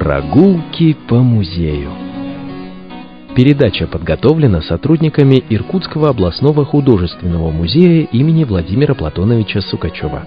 Прогулки по музею. Передача подготовлена сотрудниками Иркутского областного художественного музея имени Владимира Платоновича Сукачева.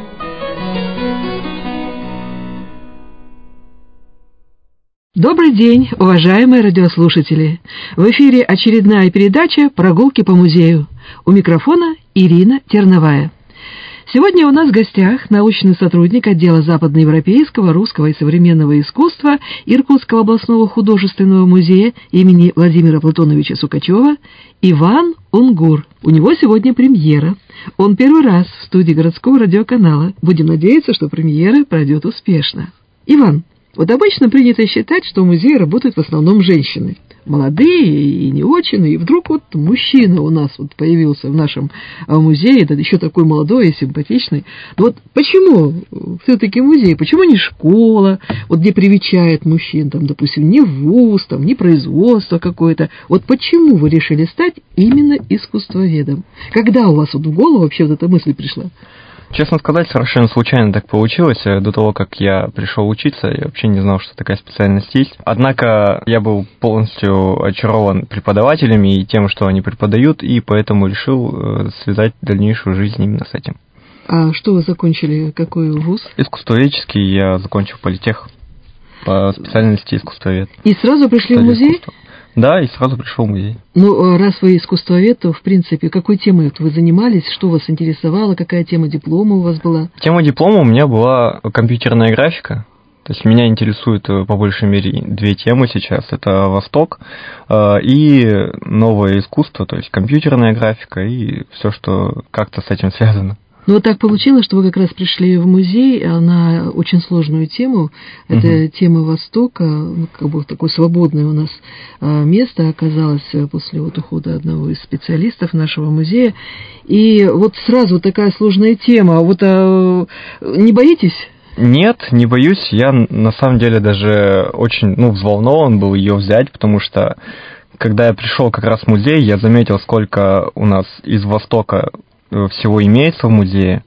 Добрый день, уважаемые радиослушатели! В эфире очередная передача «Прогулки по музею». У микрофона Ирина Терновая. Сегодня у нас в гостях научный сотрудник отдела западноевропейского, русского и современного искусства Иркутского областного художественного музея имени Владимира Платоновича Сукачева Иван Унгур. У него сегодня премьера. Он первый раз в студии городского радиоканала. Будем надеяться, что премьера пройдет успешно. Иван, вот обычно принято считать, что в музее работают в основном женщины. Молодые и не очень, и вдруг вот мужчина у нас вот появился в нашем музее, да еще такой молодой и симпатичный. Но вот почему все-таки музей, почему не школа, вот где привечает мужчин, там, допустим, не вуз, там, не производство какое-то. Вот почему вы решили стать именно искусствоведом? Когда у вас вот в голову вообще вот эта мысль пришла? Честно сказать, совершенно случайно так получилось. До того, как я пришел учиться, я вообще не знал, что такая специальность есть. Однако я был полностью очарован преподавателями и тем, что они преподают, и поэтому решил связать дальнейшую жизнь именно с этим. А что вы закончили? Какой вуз? Искусствоведческий, я закончил политех по специальности искусствовед. И сразу пришли в музей? Искусства. Да, и сразу пришел в музей. Ну, раз вы искусствовед, то, в принципе, какой темой вы занимались, что вас интересовало, какая тема диплома у вас была? Тема диплома у меня была компьютерная графика. То есть меня интересует, по большей мере, две темы сейчас. Это Восток и новое искусство, то есть компьютерная графика и все, что как-то с этим связано. Ну, вот так получилось, что вы как раз пришли в музей на очень сложную тему. Это тема Востока, ну, как бы такое свободное у нас место оказалось после вот ухода одного из специалистов нашего музея. И вот сразу такая сложная тема. Вот не боитесь? Нет, не боюсь. Я на самом деле даже очень взволнован был ее взять, потому что когда я пришел как раз в музей, я заметил, сколько у нас из Востока всего имеется в музее,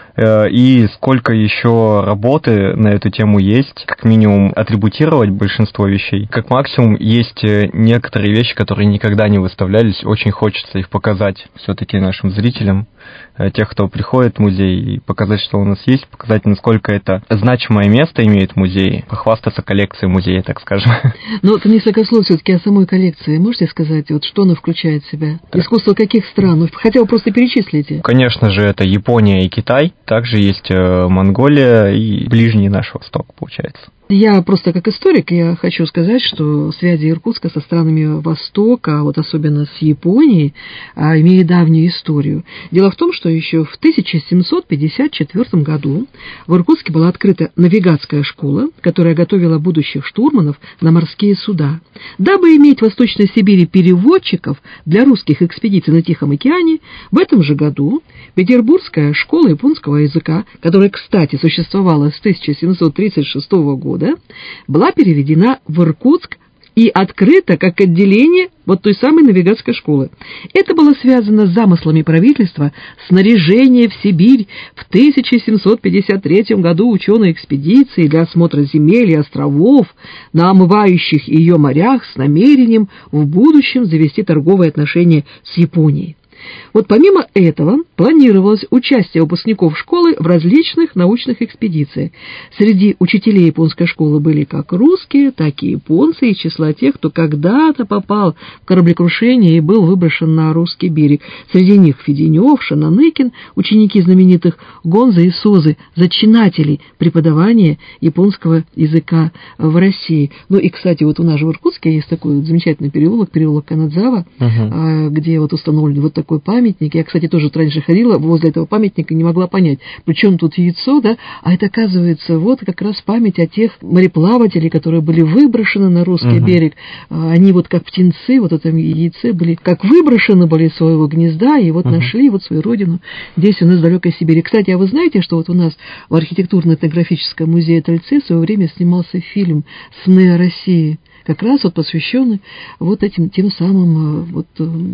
и сколько еще работы на эту тему есть, как минимум атрибутировать большинство вещей. Как максимум есть некоторые вещи, которые никогда не выставлялись, очень хочется их показать все-таки нашим зрителям, тех, кто приходит в музей, и показать, что у нас есть, показать, насколько это значимое место имеет в музее, похвастаться коллекцией музея, так скажем. Ну, это несколько слов все-таки о самой коллекции. Можете сказать, вот что она включает в себя? Так. Искусство каких стран? Ну, хотя бы просто перечислите. Конечно же, это Япония и Китай. Также есть Монголия и ближний наш Восток, получается. Я просто как историк, я хочу сказать, что связи Иркутска со странами Востока, вот особенно с Японией, имеют давнюю историю. Дело в том, что еще в 1754 году в Иркутске была открыта навигатская школа, которая готовила будущих штурманов на морские суда. Дабы иметь в Восточной Сибири переводчиков для русских экспедиций на Тихом океане, в этом же году Петербургская школа японского языка, которая, кстати, существовала с 1736 года, была переведена в Иркутск и открыта как отделение вот той самой навигатской школы. Это было связано с замыслами правительства снаряжения в Сибирь в 1753 году ученой экспедиции для осмотра земель и островов на омывающих ее морях с намерением в будущем завести торговые отношения с Японией. Вот помимо этого планировалось участие выпускников школы в различных научных экспедициях. Среди учителей японской школы были как русские, так и японцы из числа тех, кто когда-то попал в кораблекрушение и был выброшен на русский берег. Среди них Феденев, Шананыкин, ученики знаменитых Гонза и Созы, зачинателей преподавания японского языка в России. Ну и, кстати, вот у нас же в Иркутске есть такой вот замечательный переулок Канадзава, где вот установлен вот такой памятник. Я, кстати, тоже раньше ходила возле этого памятника и не могла понять, при чем тут яйцо, да? А это, оказывается, вот как раз память о тех мореплавателей, которые были выброшены на русский берег. Они вот как птенцы, вот это яйце были, как выброшены были из своего гнезда, и вот нашли вот свою родину здесь у нас в далекой Сибири. Кстати, а вы знаете, что вот у нас в архитектурно-этнографическом музее Тельцы в свое время снимался фильм «Сны о России», как раз вот посвящены вот этим тем самым вот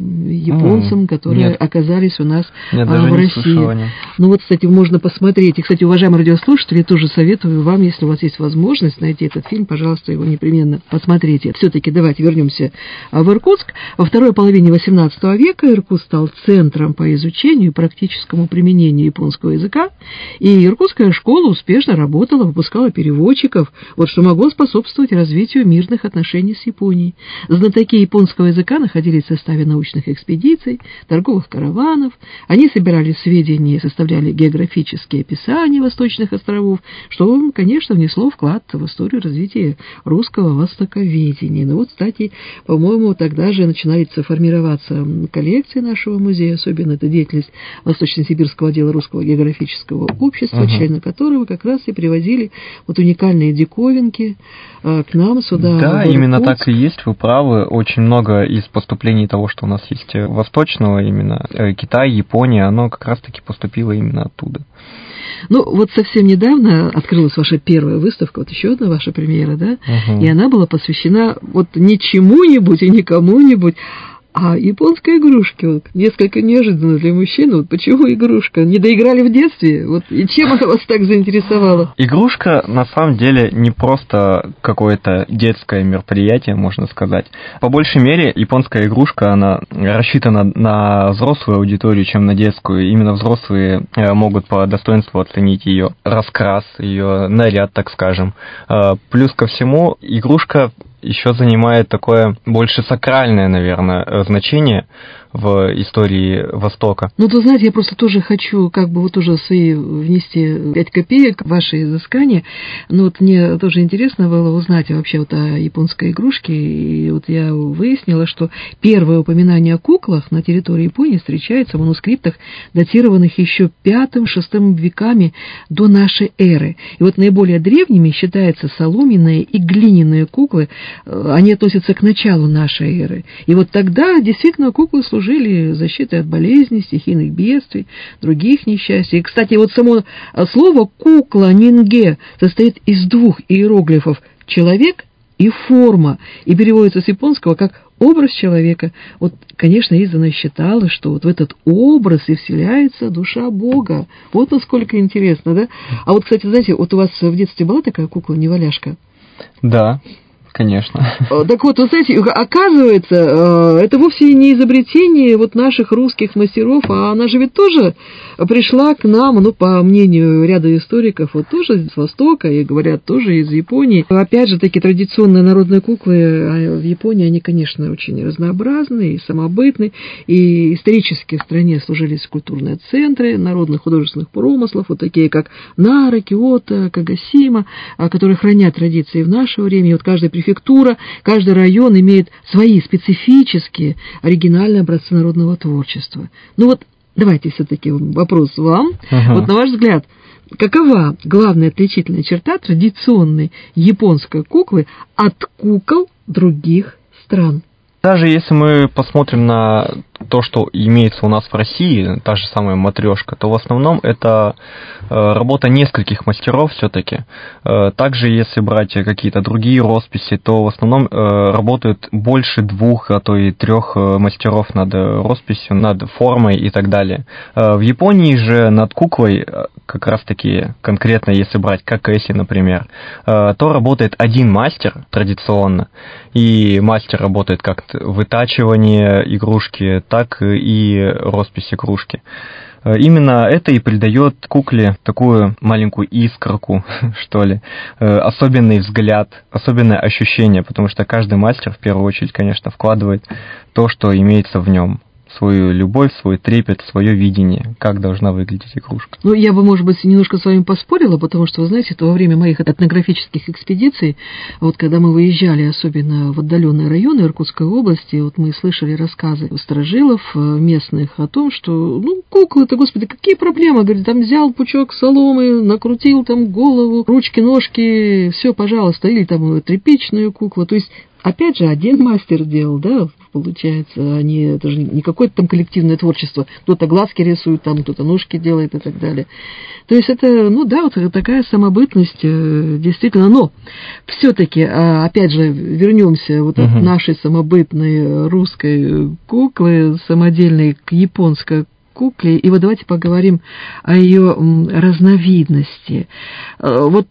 японцам, которые оказались у нас в России. Ну вот, кстати, можно посмотреть. И, кстати, уважаемые радиослушатели, тоже советую вам, если у вас есть возможность найти этот фильм, пожалуйста, его непременно посмотрите. Все-таки давайте вернемся в Иркутск. Во второй половине XVIII века Иркутск стал центром по изучению и практическому применению японского языка, и иркутская школа успешно работала, выпускала переводчиков, вот что могло способствовать развитию мирных отношений с Японией. Знатоки японского языка находились в составе научных экспедиций, торговых караванов, они собирали сведения и составляли географические описания восточных островов, что, конечно, внесло вклад в историю развития русского востоковедения. Ну вот, кстати, по-моему, тогда же начинает формироваться коллекция нашего музея, особенно это деятельность Восточно-Сибирского отдела Русского географического общества, члены которого как раз и привозили вот уникальные диковинки к нам сюда. Да, именно так и есть, вы правы. Очень много из поступлений того, что у нас есть восточного, именно Китай, Япония, оно как раз-таки поступило именно оттуда. Ну, вот совсем недавно открылась ваша первая выставка, вот еще одна ваша премьера, да? И она была посвящена вот не чему-нибудь и не кому-нибудь, а японской игрушке, вот, несколько неожиданно для мужчин. Вот почему игрушка? Не доиграли в детстве? Вот, и чем она вас так заинтересовала? Игрушка, на самом деле, не просто какое-то детское мероприятие, можно сказать. По большей мере, японская игрушка, она рассчитана на взрослую аудиторию, чем на детскую. Именно взрослые могут по достоинству оценить ее раскрас, ее наряд, так скажем. Плюс ко всему, игрушка еще занимает такое больше сакральное, наверное, значение в истории Востока. Ну, то, знаете, я просто тоже хочу как бы вот тоже свои внести 5 копеек в ваши изыскания. Ну, вот мне тоже интересно было узнать вообще вот о японской игрушке. И вот я выяснила, что первое упоминание о куклах на территории Японии встречается в манускриптах, датированных еще 5-6 веками до нашей эры. И вот наиболее древними считаются соломенные и глиняные куклы. Они относятся к началу нашей эры. И вот тогда действительно куклы служили защитой от болезней, стихийных бедствий, других несчастий. И, кстати, вот само слово «кукла», «нинге» состоит из 2 иероглифов «человек» и «форма», и переводится с японского как «образ человека». Вот, конечно, издавна считала, что вот в этот образ и вселяется душа Бога. Вот насколько интересно, да? А вот, кстати, знаете, вот у вас в детстве была такая кукла-неваляшка? Да. Конечно. Так вот, вы знаете, оказывается, это вовсе не изобретение вот наших русских мастеров, а она же ведь тоже пришла к нам, ну, по мнению ряда историков, вот тоже с Востока, и говорят, тоже из Японии. Опять же, такие традиционные народные куклы в Японии, они, конечно, очень разнообразны и самобытны, и исторически в стране служились культурные центры народных художественных промыслов, вот такие как Нара, Киото, Кагасима, которые хранят традиции в наше время. И вот каждая префектура, каждый район имеет свои специфические оригинальные образцы народного творчества. Ну вот, давайте все-таки вопрос вам. Вот на ваш взгляд, какова главная отличительная черта традиционной японской куклы от кукол других стран? Даже если мы посмотрим на то, что имеется у нас в России, та же самая матрешка, то в основном это работа нескольких мастеров все-таки. Также, если брать какие-то другие росписи, то в основном работают больше 2, а то и 3 мастеров над росписью, над формой и так далее. В Японии же над куклой, как раз-таки конкретно, если брать какэси, например, то работает 1 мастер традиционно, и мастер работает как вытачивание игрушки, так и роспись игрушки. Именно это и придает кукле такую маленькую искорку, что ли, особенный взгляд, особенное ощущение, потому что каждый мастер в первую очередь, конечно, вкладывает то, что имеется в нем. Свою любовь, свой трепет, свое видение, как должна выглядеть игрушка. Ну, я бы, может быть, немножко с вами поспорила, потому что, вы знаете, во время моих этнографических экспедиций, вот когда мы выезжали, особенно в отдаленные районы Иркутской области, вот мы слышали рассказы старожилов местных о том, что, ну, куклы-то, господи, какие проблемы, говорит, там взял пучок соломы, накрутил там голову, ручки, ножки, все, пожалуйста, или там тряпичную куклу, то есть опять же, один мастер делал, да, получается, это же не какое-то там коллективное творчество. Кто-то глазки рисует, там кто-то ножки делает и так далее. То есть это, ну да, вот такая самобытность, действительно. Но все-таки, опять же, вернемся вот от нашей самобытной русской куклы самодельной к японской кукле, и вот давайте поговорим о ее разновидности. Вот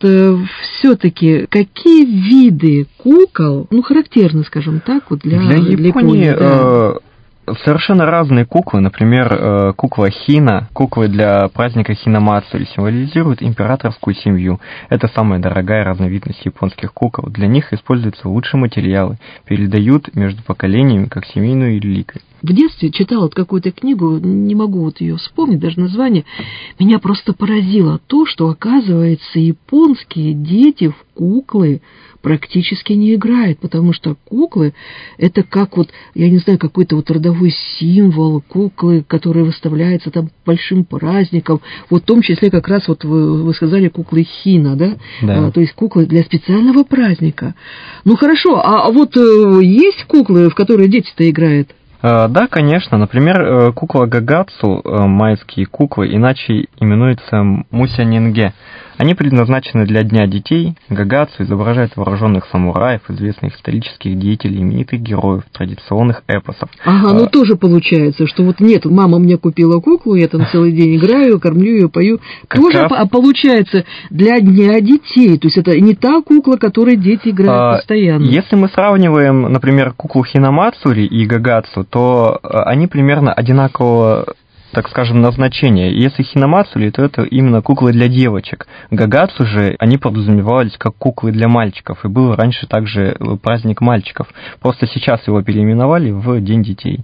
все-таки какие виды кукол, ну, характерны, скажем так, вот для Японии? Да. Совершенно разные куклы, например, кукла Хина, куклы для праздника Хинамацури, символизируют императорскую семью. Это самая дорогая разновидность японских кукол. Для них используются лучшие материалы, передают между поколениями как семейную реликвию. В детстве читала вот какую-то книгу, не могу вот ее вспомнить, даже название, меня просто поразило то, что, оказывается, японские дети в куклы практически не играют, потому что куклы — это как вот, я не знаю, какой-то вот родовой символ, куклы, которые выставляются там большим праздником, вот в том числе как раз вот вы сказали куклы Хина, да? Да. То есть куклы для специального праздника. Ну хорошо, а вот есть куклы, в которые дети-то играют? Да, конечно. Например, кукла Гагацу, майские куклы, иначе именуются муся-нинге. Они предназначены для Дня детей. Гагацу изображает вооруженных самураев, известных исторических деятелей, именитых героев, традиционных эпосов. Ага, ну тоже получается, что вот нет, мама мне купила куклу, я там целый день играю, кормлю ее, пою. Тоже получается для Дня детей, то есть это не та кукла, которой дети играют постоянно. Если мы сравниваем, например, куклу Хинамацури и Гагацу, то они примерно одинакового, так скажем, назначения. Если Хинамацури, то это именно куклы для девочек. Гагацу же, они подразумевались как куклы для мальчиков, и был раньше также праздник мальчиков. Просто сейчас его переименовали в День детей.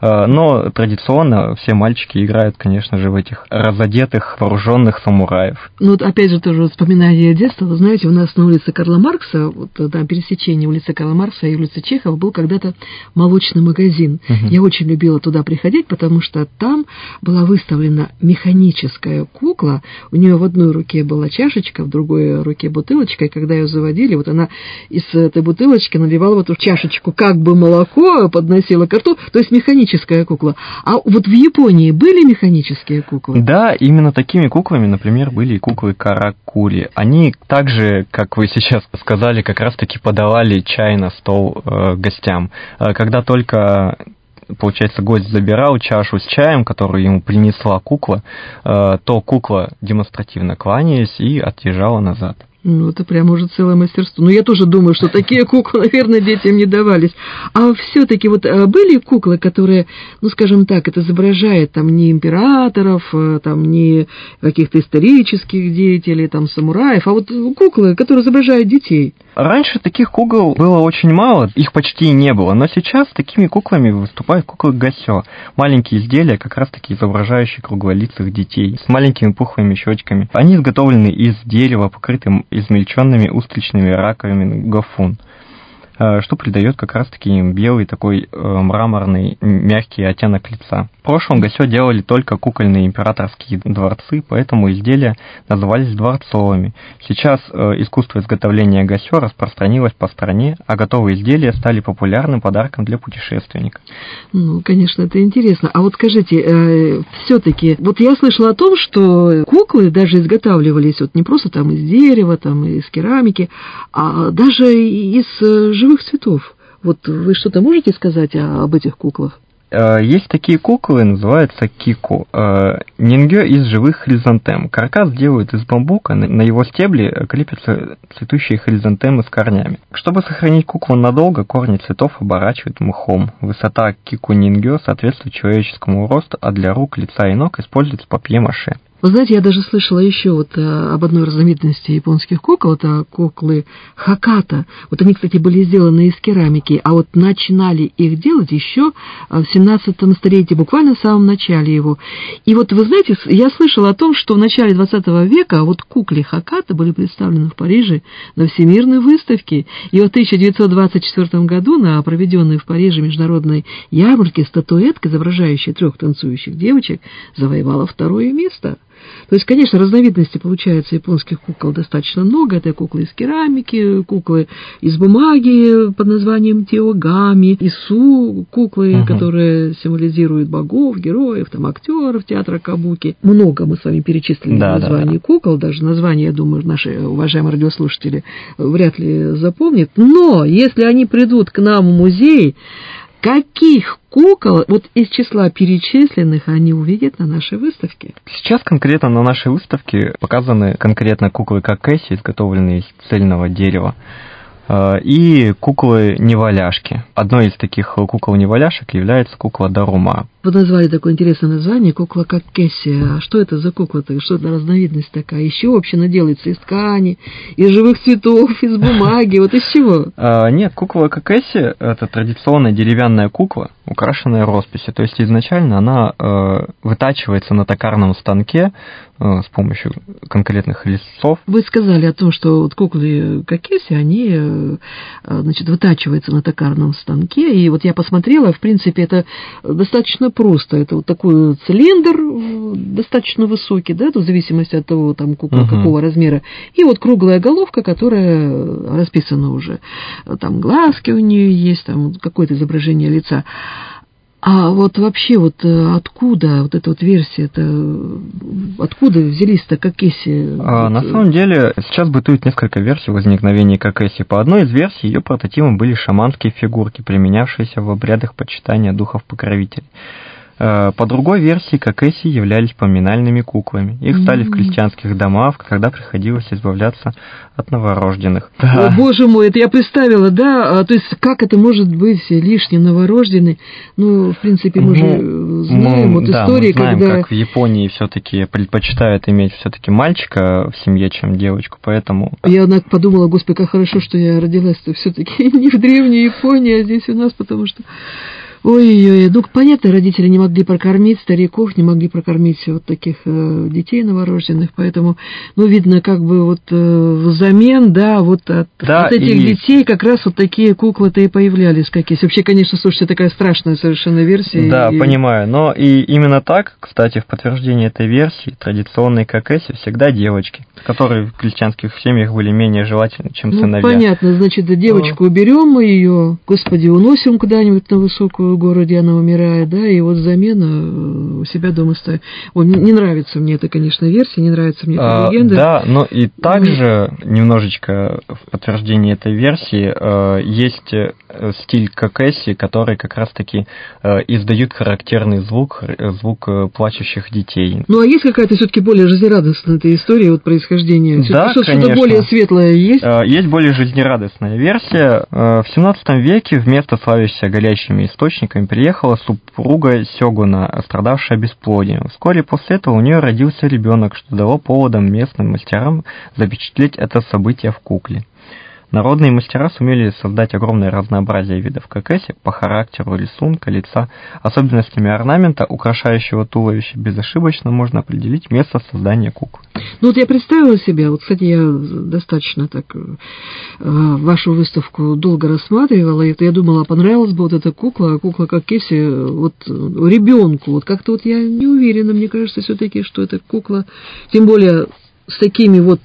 Но традиционно все мальчики играют, конечно же, в этих разодетых, вооруженных самураев. Ну вот опять же тоже вспоминание детства. Вы знаете, у нас на улице Карла Маркса, вот на пересечении улицы Карла Маркса и улицы Чехова был когда-то молочный магазин. Я очень любила туда приходить, потому что там была выставлена механическая кукла, у нее в одной руке была чашечка, в другой руке бутылочка, и когда ее заводили, вот она из этой бутылочки наливала в эту чашечку как бы молоко, подносила ко рту, то есть механическая кукла. А вот в Японии были механические куклы? Да, именно такими куклами, например, были и куклы Каракури. Они также, как вы сейчас сказали, как раз-таки подавали чай на стол гостям. Когда только, получается, гость забирал чашу с чаем, которую ему принесла кукла, то кукла демонстративно кланяясь и отъезжала назад. Ну, это прямо уже целое мастерство. Но я тоже думаю, что такие куклы, наверное, детям не давались. А все-таки вот были куклы, которые, ну, скажем так, это изображает там не императоров, там не каких-то исторических деятелей, там самураев, а вот куклы, которые изображают детей? Раньше таких кукол было очень мало, их почти не было, но сейчас такими куклами выступают куклы гасё. Маленькие изделия, как раз-таки изображающие круглолицых детей, с маленькими пухлыми щечками. Они изготовлены из дерева, покрытым измельченными устричными раковинами гофун, что придает как раз-таки им белый такой мраморный мягкий оттенок лица. В прошлом гасё делали только кукольные императорские дворцы, поэтому изделия назывались дворцовыми. Сейчас искусство изготовления гасё распространилось по стране, а готовые изделия стали популярным подарком для путешественников. Ну, конечно, это интересно. А вот скажите, все-таки, вот я слышала о том, что куклы даже изготавливались вот не просто там из дерева, там из керамики, а даже из живых цветов. Вот вы что-то можете сказать об этих куклах? Есть такие куклы, называются кику. Нингё из живых хризантем. Каркас делают из бамбука, на его стебле крепятся цветущие хризантемы с корнями. Чтобы сохранить куклу надолго, корни цветов оборачивают мхом. Высота кику нингё соответствует человеческому росту, а для рук, лица и ног используется папье-маше. Вы знаете, я даже слышала еще вот об одной разновидности японских кукол, это куклы хаката. Вот они, кстати, были сделаны из керамики, а вот начинали их делать еще в 17 столетии, буквально в самом начале его. И вот, вы знаете, я слышала о том, что в начале 20 века вот куклы хаката были представлены в Париже на Всемирной выставке. И в 1924 году на проведенной в Париже международной ярмарке статуэтка, изображающая 3 танцующих девочек, завоевала 2 место. То есть, конечно, разновидностей получается японских кукол достаточно много. Это куклы из керамики, куклы из бумаги под названием теогами, ису, куклы, которые символизируют богов, героев, там, актеров театра кабуки. Много мы с вами перечислили названий кукол, даже названия, я думаю, наши уважаемые радиослушатели вряд ли запомнят. Но если они придут к нам в музей, каких кукол вот из числа перечисленных они увидят на нашей выставке? Сейчас конкретно на нашей выставке показаны конкретно куклы Какэси, изготовленные из цельного дерева, и куклы-неваляшки. Одной из таких кукол-неваляшек является кукла Дарума. Вы назвали такое интересное название, кукла Какэси. А что это за кукла-то? Что это разновидность такая? Из чего вообще она делается? Из ткани, из живых цветов, из бумаги? Вот из чего? Нет, кукла Какэси – это традиционная деревянная кукла, украшенная росписью. То есть изначально она вытачивается на токарном станке с помощью конкретных листцов. Вы сказали о том, что вот куклы Какэси, они, значит, вытачиваются на токарном станке. И вот я посмотрела, в принципе, это достаточно просто. Это вот такой цилиндр достаточно высокий, да, в зависимости от того, там, кукла какого размера. И вот круглая головка, которая расписана уже. Там глазки у нее есть, там какое-то изображение лица. А вот вообще вот откуда вот эта вот версия, откуда взялись-то Какэси? На самом деле сейчас бытует несколько версий возникновения Какэси. По одной из версий ее прототипом были шаманские фигурки, применявшиеся в обрядах почитания духов-покровителей. По другой версии, Какэси являлись поминальными куклами. Их стали в крестьянских домах, когда приходилось избавляться от новорожденных. Да. О, боже мой, это я представила, да? То есть, как это может быть лишний новорожденный? Ну, в принципе, мы же знаем вот истории, мы знаем, когда... как в Японии все-таки предпочитают иметь все-таки мальчика в семье, чем девочку, поэтому... Я, однако, подумала, господи, как хорошо, что я родилась-то все-таки не в древней Японии, а здесь у нас, потому что... Ой-ой-ой, ну, понятно, родители не могли прокормить стариков, не могли прокормить вот таких детей новорожденных, поэтому, ну, видно, как бы вот взамен, да, вот от этих детей как раз вот такие куклы-то и появлялись какие-то. Вообще, конечно, слушайте, такая страшная совершенно версия. Да, понимаю, но и именно так, кстати, в подтверждение этой версии, традиционные Какэси всегда девочки, которые в крестьянских семьях были менее желательны, чем сыновья. Понятно, значит, девочку уберем мы ее, господи, уносим куда-нибудь на высокую гору, где она умирает, да, и вот замена у себя дома ставим. Не нравится мне эта, конечно, версия, не нравится мне эта легенда. Да, но и также немножечко в подтверждении этой версии есть стиль Какэси, который как раз-таки издают характерный звук плачущих детей. Ну, а есть какая-то все-таки более жизнерадостная эта история вот происхождения? Да, что-то более светлое есть? Есть более жизнерадостная версия. В 17 веке вместо славящейся горящими источниками приехала супруга сёгуна, страдавшая бесплодием. Вскоре после этого у нее родился ребенок, что дало поводом местным мастерам запечатлеть это событие в кукле. Народные мастера сумели создать огромное разнообразие видов Какэси по характеру рисунка, лица, особенностями орнамента, украшающего туловище. Безошибочно можно определить место создания куклы. Ну вот я представила себе, вот, кстати, я достаточно так вашу выставку долго рассматривала, и я думала, понравилась бы вот эта кукла Какэси вот ребенку. Вот как-то вот я не уверена, мне кажется, все-таки, что эта кукла, тем более с такими вот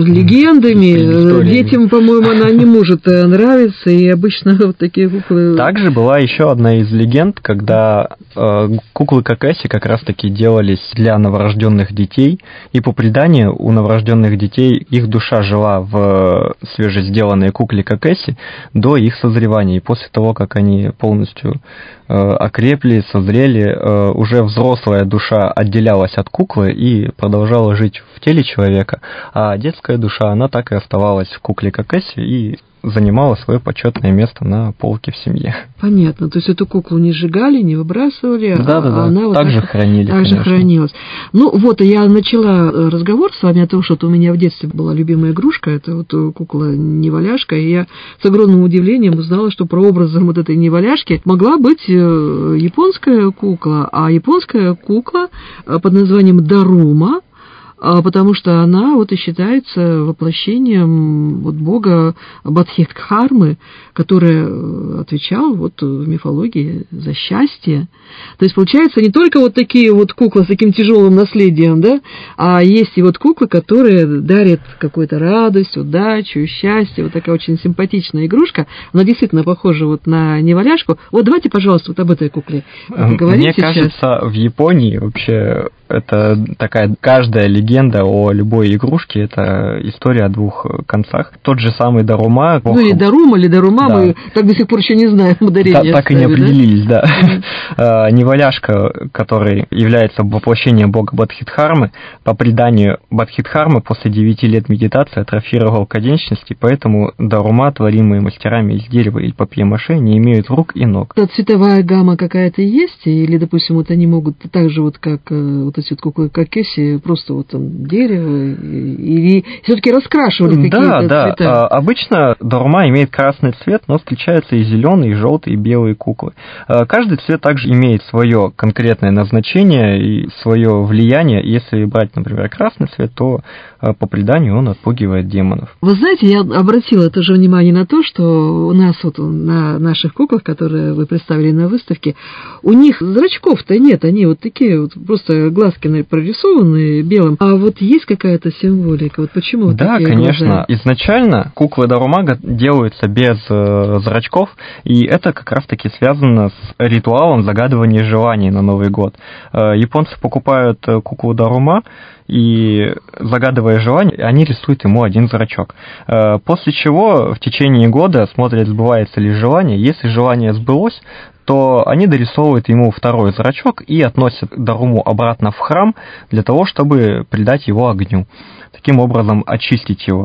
легендами, детям, по-моему, она не может нравиться, и обычно вот такие куклы... Также была еще одна из легенд, когда куклы Какэси как раз-таки делались для новорожденных детей, и по преданию у новорожденных детей их душа жила в свежесделанной кукле Какэси до их созревания, и после того, как они полностью окрепли, созрели, уже взрослая душа отделялась от куклы и продолжала жить в теле человека, а детская душа, она так и оставалась в кукле Какэси и занимала свое почетное место на полке в семье. Понятно, то есть эту куклу не сжигали, не выбрасывали, да, она вот так же хранили, также хранилась. Ну вот, я начала разговор с вами о том, что у меня в детстве была любимая игрушка, это вот кукла-неваляшка, и я с огромным удивлением узнала, что прообразом вот этой неваляшки могла быть японская кукла, а японская кукла под названием Дарума, потому что она вот и считается воплощением вот бога Бодхидхармы, который отвечал вот в мифологии за счастье. То есть, получается, не только вот такие вот куклы с таким тяжелым наследием, да, а есть и вот куклы, которые дарят какую-то радость, удачу, счастье. Вот такая очень симпатичная игрушка. Она действительно похожа вот на неваляшку. Вот давайте, пожалуйста, вот об этой кукле поговорим Мне сейчас. кажется, в Японии вообще это такая каждая легенда о любой игрушке, это история о двух концах. Тот же самый Дарума. Ну, или Дарума, да. Мы так до сих пор еще не знаем ударения. Так и не определились, да. Неваляшка, который является воплощением бога Бодхидхармы, по преданию Бодхидхармы после 9 лет медитации атрофировал конечности, поэтому Дарума, творимые мастерами из дерева или папье-маше, не имеют рук и ног. Цветовая гамма какая-то есть? Или, допустим, вот они могут так же, вот как вот эти вот куклы Какеси, просто вот там дерево, или все-таки раскрашивали какие-то цвета? Да. Обычно Дарума имеет красный цвет, но встречаются и зеленые, и желтые, и белые куклы. Каждый цвет также имеет свое конкретное назначение и свое влияние. Если брать, например, красный цвет, то по преданию он отпугивает демонов. Вы знаете, я обратила тоже внимание на то, что у нас вот на наших куклах, которые вы представили на выставке, у них зрачков-то нет, они вот такие вот просто глазки прорисованы белым. А вот есть какая-то символика? Вот почему вот да, такие конечно. глаза? Изначально куклы Дарума делаются без зрачков, и это как раз-таки связано с ритуалом загадывания желаний на Новый год. Японцы покупают куклу Дарума, и, загадывая желание, они рисуют ему один зрачок. После чего в течение года смотрят, сбывается ли желание. Если желание сбылось, то они дорисовывают ему второй зрачок и относят Даруму обратно в храм для того, чтобы придать его огню. Таким образом, очистить его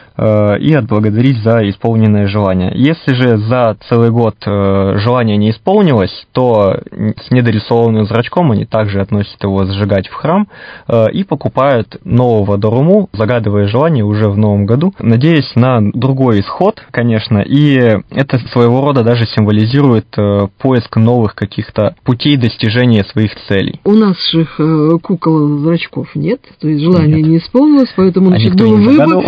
и отблагодарить за исполненное желание. Если же за целый год желание не исполнилось, то с недорисованным зрачком они также относят его сжигать в храм и покупают нового Даруму, загадывая желание уже в новом году, надеясь на другой исход, конечно, и это своего рода даже символизирует поиск новых каких-то путей достижения своих целей. У наших кукол зрачков нет, то есть желание не исполнилось, поэтому был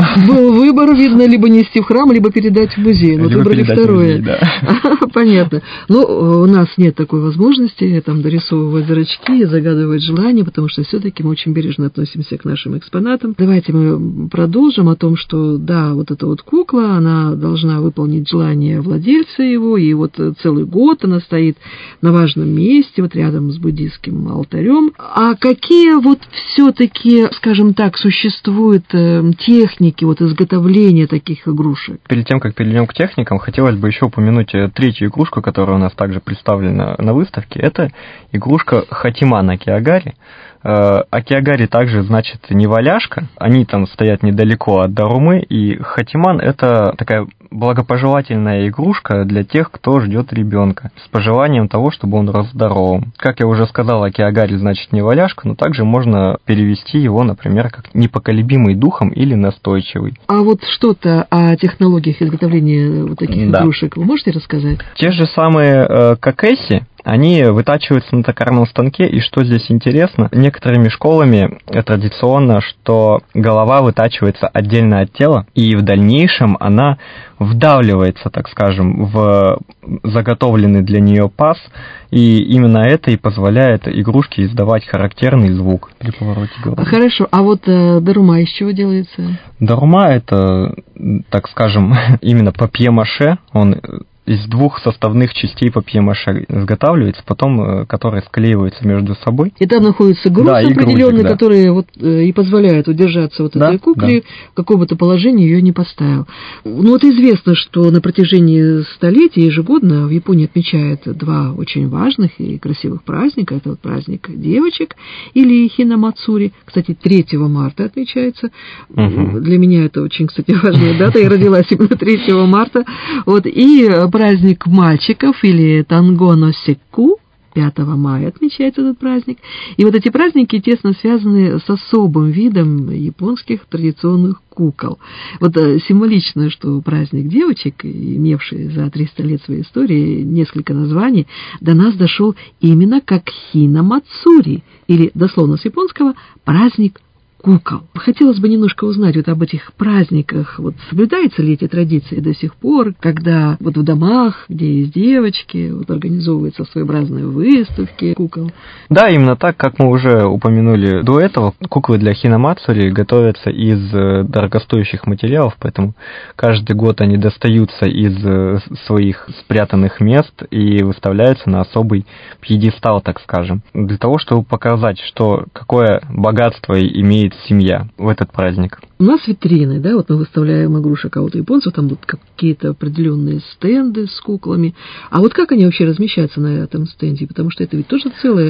выбор, видно, либо нести в храм, либо передать в музей. Но выбрали второе. Музей, да. Понятно. Но у нас нет такой возможности там дорисовывать зрачки, загадывать желания, потому что все-таки мы очень бережно относимся к нашим экспонатам. Давайте мы продолжим о том, что да, вот эта вот кукла, она должна выполнить желание владельца его, и вот целый год она стоит на важном месте, вот рядом с буддийским алтарем. А какие вот все-таки, скажем так, существуют техники вот изготовления таких игрушек? Перед тем, как перейдем к техникам, хотелось бы еще упомянуть третью игрушку, которая у нас также представлена на выставке. Это игрушка Хатиман Акиагари. Акиагари также значит неваляшка. Они там стоят недалеко от Дарумы. И Хатиман — это такая благопожелательная игрушка для тех, кто ждет ребенка, с пожеланием того, чтобы он рос здоровым. Как я уже сказал, Акиагари значит неваляшка, но также можно перевести его, например, как непоколебимый духом или настойчивый. А вот что-то о технологиях изготовления вот таких игрушек вы можете рассказать? Те же самые какеси, они вытачиваются на токарном станке, и что здесь интересно, некоторыми школами традиционно, что голова вытачивается отдельно от тела, и в дальнейшем она вдавливается, так скажем, в заготовленный для нее паз, и именно это и позволяет игрушке издавать характерный звук при повороте головы. Хорошо, а вот Дарума из чего делается? Дарума — это, так скажем, именно папье-маше, он из двух составных частей папье-маше изготавливается, потом которые склеиваются между собой. И там находится груз определенный, который вот и позволяет удержаться вот этой кукле, в каком бы то положении ее не поставил. Ну вот известно, что на протяжении столетий ежегодно в Японии отмечают два очень важных и красивых праздника. Это вот праздник девочек или Хинамацури. Кстати, 3 марта отмечается. Для меня это очень, кстати, важная дата. Я родилась именно 3 марта. Вот, и праздник мальчиков или Тангоносекку, 5 мая отмечается этот праздник. И вот эти праздники тесно связаны с особым видом японских традиционных кукол. Вот символично, что праздник девочек, имевший за 300 лет своей истории несколько названий, до нас дошел именно как Хинамацури, или дословно с японского «праздник кукол. Хотелось бы немножко узнать вот об этих праздниках. Вот соблюдаются ли эти традиции до сих пор, когда вот в домах, где есть девочки, вот организовываются своеобразные выставки кукол? Да, именно так, как мы уже упомянули до этого, куклы для Хинамацури готовятся из дорогостоящих материалов, поэтому каждый год они достаются из своих спрятанных мест и выставляются на особый пьедестал, так скажем, для того, чтобы показать, какое богатство имеет семья в этот праздник. У нас витрины, да, вот мы выставляем игрушек аутояпонцев, там вот какие-то определенные стенды с куклами. А вот как они вообще размещаются на этом стенде? Потому что это ведь тоже целый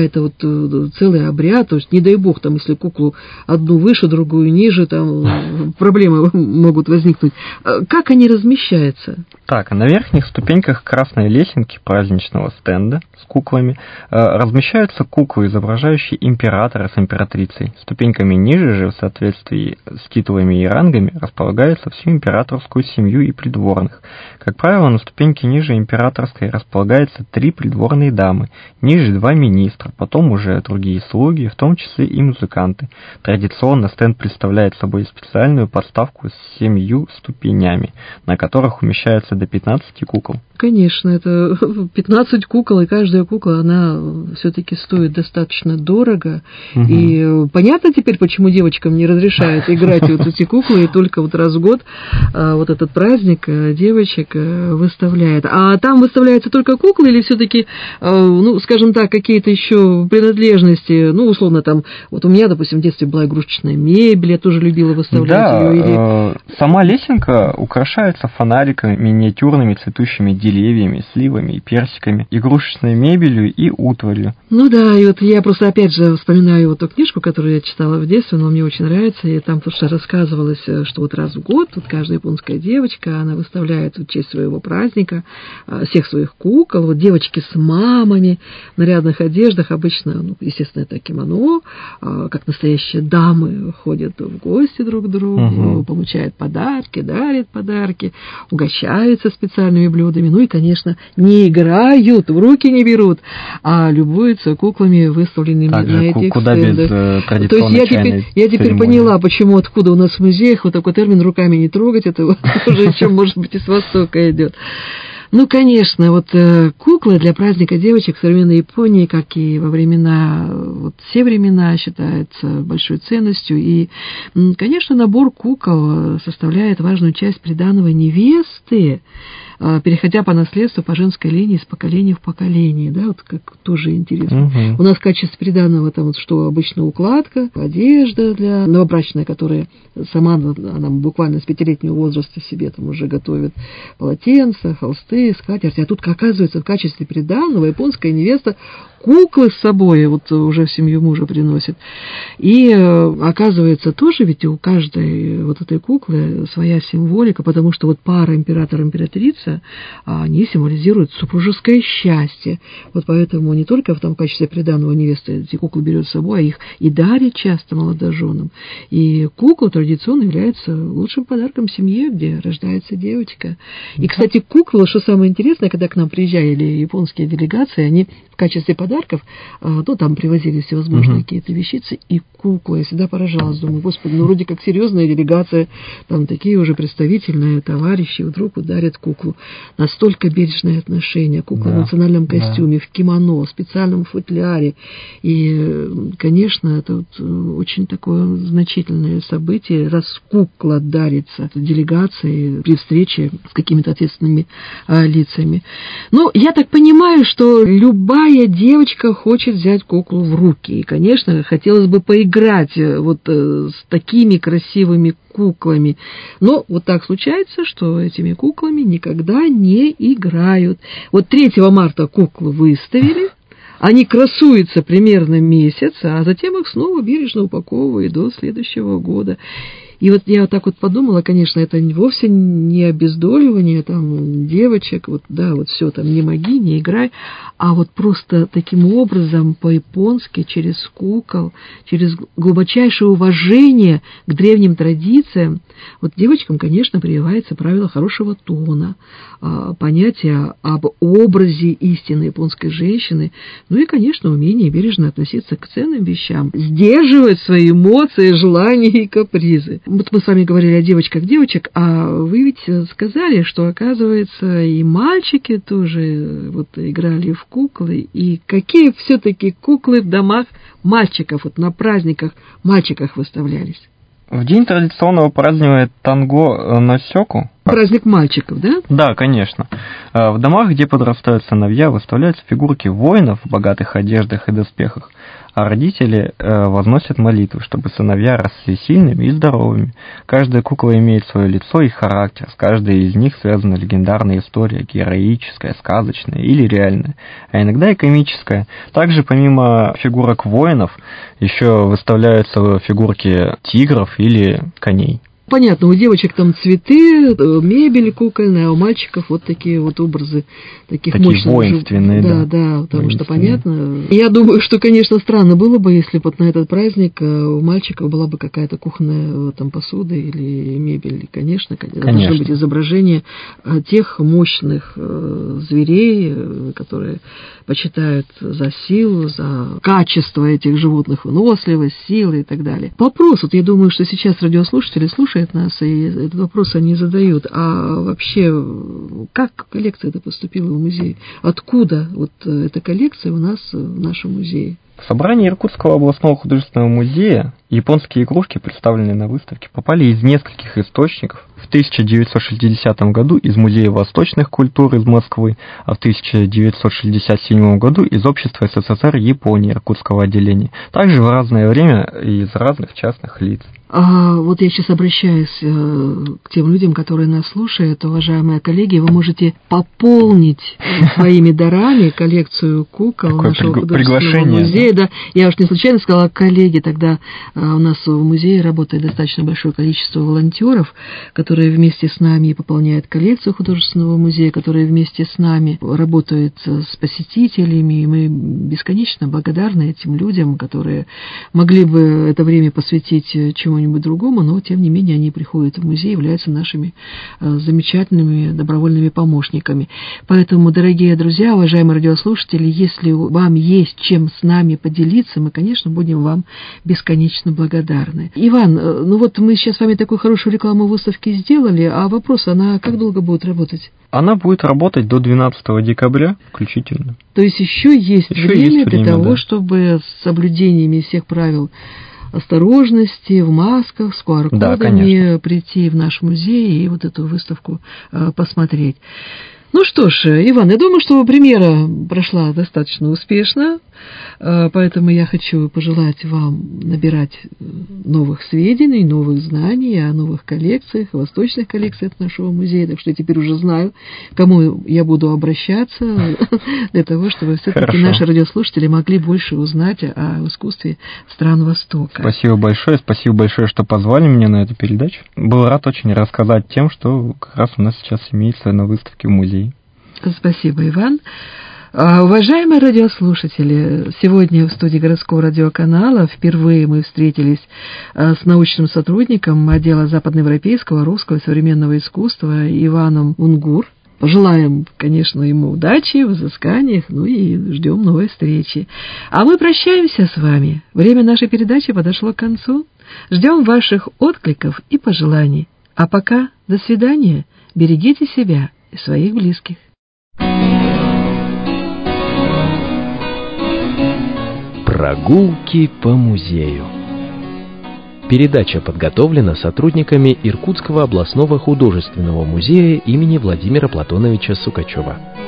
обряд, то есть не дай бог, там, если куклу одну выше, другую ниже, там проблемы могут возникнуть. Как они размещаются? Так, на верхних ступеньках красной лесенки праздничного стенда с куклами размещаются куклы, изображающие императора с императрицей. Ступеньками ниже же, в соответствии с титулами и рангами, располагается всю императорскую семью и придворных. Как правило, на ступеньке ниже императорской располагается 3 придворные дамы, ниже 2 министра, потом уже другие слуги, в том числе и музыканты. Традиционно стенд представляет собой специальную подставку с 7 ступенями, на которых умещаются до 15 кукол. Конечно, это 15 кукол, и каждая кукла, она все-таки стоит достаточно дорого. Угу. И понятно теперь, почему девочкам не разрешают играть вот эти куклы, и только вот раз в год вот этот праздник девочек выставляет. А там выставляются только куклы или все-таки, ну, скажем так, какие-то еще принадлежности, ну, условно, там, вот у меня, допустим, в детстве была игрушечная мебель, я тоже любила выставлять ее. Да, сама лесенка украшается фонариками, миниатюрными цветущими деревьями, сливами и персиками, игрушечной мебелью и утварью. Ну да, и вот я просто опять же вспоминаю вот ту книжку, которую я читала в детстве, но мне очень нравится, и там просто рассказывалось, что вот раз в год вот каждая японская девочка, она выставляет в честь своего праздника всех своих кукол, вот девочки с мамами в нарядных одеждах, обычно, ну, естественно, это кимоно, как настоящие дамы ходят в гости друг к другу, получают подарки, дарят подарки, угощаются специальными блюдами, ну и, конечно, не играют, в руки не берут, а любуются куклами, выставленными также на этих куда стендах. без традиционной чайной я теперь поняла, почему, откуда у нас в музеях вот такой термин «руками не трогать», это уже чем, может быть, из Востока идет. Ну, конечно, вот куклы для праздника девочек в современной Японии, как и во времена, вот все времена, считаются большой ценностью. И, конечно, набор кукол составляет важную часть приданого невесты, переходя по наследству по женской линии с поколения в поколение, да, вот как тоже интересно. У нас в качестве приданого там вот что обычно укладка, одежда для новобрачной, которая сама, она буквально с 5-летнего возраста себе там уже готовит полотенца, холсты, скатерти, а тут, оказывается, в качестве приданого японская невеста куклы с собой вот уже в семью мужа приносит. И оказывается, тоже ведь у каждой вот этой куклы своя символика, потому что вот пара император-императрица, они символизируют супружеское счастье. Вот поэтому не только в качестве приданого невесты эти куклы берет с собой, а их и дарит часто молодоженам. И кукла традиционно является лучшим подарком семье, где рождается девочка. И, кстати, куклы, что самое интересное, когда к нам приезжали японские делегации, они в качестве подарков, ну, там привозили всевозможные какие-то вещицы, и куклы. Я всегда поражалась, думаю, господи, ну, вроде как серьезная делегация, там такие уже представительные товарищи, вдруг ударят куклу. Настолько бережное отношение, кукла в национальном костюме, в кимоно, в специальном футляре. И, конечно, это вот очень такое значительное событие, раз кукла дарится делегации при встрече с какими-то ответственными лицами. Ну, я так понимаю, что любая девочка хочет взять куклу в руки. И, конечно, хотелось бы поиграть вот с такими красивыми куклами. Но вот так случается, что этими куклами никогда не играют. Вот 3 марта куклу выставили, они красуются примерно месяц, а затем их снова бережно упаковывают до следующего года. И вот я вот так вот подумала, конечно, это вовсе не обездоливание там девочек, вот да, вот все там не моги, не играй, а вот просто таким образом по-японски через кукол, через глубочайшее уважение к древним традициям, вот девочкам, конечно, прививается правило хорошего тона, понятие об образе истинной японской женщины, ну и, конечно, умение бережно относиться к ценным вещам, сдерживать свои эмоции, желания и капризы. Вот мы с вами говорили о девочках, а вы ведь сказали, что, оказывается, и мальчики тоже вот играли в куклы, и какие все-таки куклы в домах мальчиков, вот на праздниках мальчиках выставлялись? В день традиционного празднования танго носёку. Праздник мальчиков, да? Да, конечно. В домах, где подрастают сыновья, выставляются фигурки воинов в богатых одеждах и доспехах, а родители возносят молитвы, чтобы сыновья росли сильными и здоровыми. Каждая кукла имеет свое лицо и характер, с каждой из них связана легендарная история, героическая, сказочная или реальная, а иногда и комическая. Также помимо фигурок воинов еще выставляются фигурки тигров или коней. Понятно, у девочек там цветы, мебель кукольная, а у мальчиков вот такие вот образы, таких мощных. Воинственные, да. Да, потому что понятно. Я думаю, что, конечно, странно было бы, если вот на этот праздник у мальчиков была бы какая-то кухонная там посуда или мебель. И, конечно, должно быть изображение тех мощных зверей, которые почитают за силу, за качество этих животных, выносливость, силы и так далее. Вопрос, вот я думаю, что сейчас радиослушатели слушают нас, и этот вопрос они задают. А вообще, как коллекция эта поступила в музей? Откуда вот эта коллекция у нас в нашем музее? В собрании Иркутского областного художественного музея японские игрушки, представленные на выставке, попали из нескольких источников. В 1960 году из Музея восточных культур из Москвы, а в 1967 году из Общества СССР Японии Иркутского отделения. Также в разное время из разных частных лиц. Вот я сейчас обращаюсь к тем людям, которые нас слушают. Уважаемые коллеги, вы можете пополнить своими дарами коллекцию кукол нашего художественного музея. Да. Я уж не случайно сказала коллеги, тогда у нас в музее работает достаточно большое количество волонтеров, которые вместе с нами пополняют коллекцию художественного музея, которые вместе с нами работают с посетителями, и мы бесконечно благодарны этим людям, которые могли бы это время посвятить чему-нибудь другому, но, тем не менее, они приходят в музей, являются нашими замечательными добровольными помощниками. Поэтому, дорогие друзья, уважаемые радиослушатели, если вам есть чем с нами поделиться, мы, конечно, будем вам бесконечно благодарны. Иван, ну вот мы сейчас с вами такую хорошую рекламу выставки сделали, а вопрос, она как долго будет работать? Она будет работать до 12 декабря включительно. То есть еще есть время для того, да, чтобы с соблюдениями всех правил осторожности, в масках, с QR-кодами прийти в наш музей и вот эту выставку посмотреть. Ну что ж, Иван, я думаю, что премьера прошла достаточно успешно, поэтому я хочу пожелать вам набирать новых сведений, новых знаний о новых коллекциях, восточных коллекциях нашего музея, так что я теперь уже знаю, к кому я буду обращаться для того, чтобы все-таки наши радиослушатели могли больше узнать о искусстве стран Востока. Спасибо большое, что позвали меня на эту передачу. Был рад очень рассказать тем, что как раз у нас сейчас имеется на выставке в музее. Спасибо, Иван. Уважаемые радиослушатели, сегодня в студии городского радиоканала впервые мы встретились с научным сотрудником отдела западноевропейского, русского и современного искусства Иваном Унгур. Пожелаем, конечно, ему удачи в изысканиях, ну и ждем новой встречи. А мы прощаемся с вами. Время нашей передачи подошло к концу. Ждем ваших откликов и пожеланий. А пока до свидания. Берегите себя и своих близких. Прогулки по музею. Передача подготовлена сотрудниками Иркутского областного художественного музея имени Владимира Платоновича Сукачева.